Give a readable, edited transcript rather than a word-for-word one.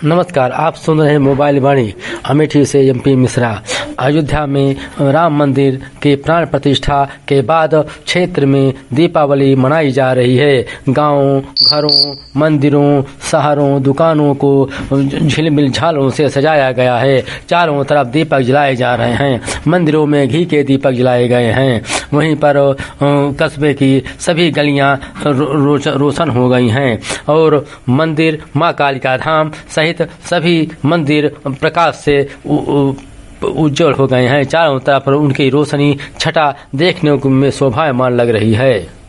नमस्कार, आप सुन रहे हैं मोबाइल वाणी। अमेठी से एमपी मिश्रा। अयोध्या में राम मंदिर के प्राण प्रतिष्ठा के बाद क्षेत्र में दीपावली मनाई जा रही है। गांवों, घरों, मंदिरों, शहरों, दुकानों को झिलमिल झालों से सजाया गया है। चारों तरफ दीपक जलाए जा रहे हैं। मंदिरों में घी के दीपक जलाए गए हैं। वहीं पर कस्बे की सभी गलियां रोशन हो गई हैं और मंदिर, मां कालिका धाम सहित सभी मंदिर प्रकाश से उज्जवल हो गए हैं। चारों तरफ उनकी रोशनी छटा देखने में शोभायमान लग रही है।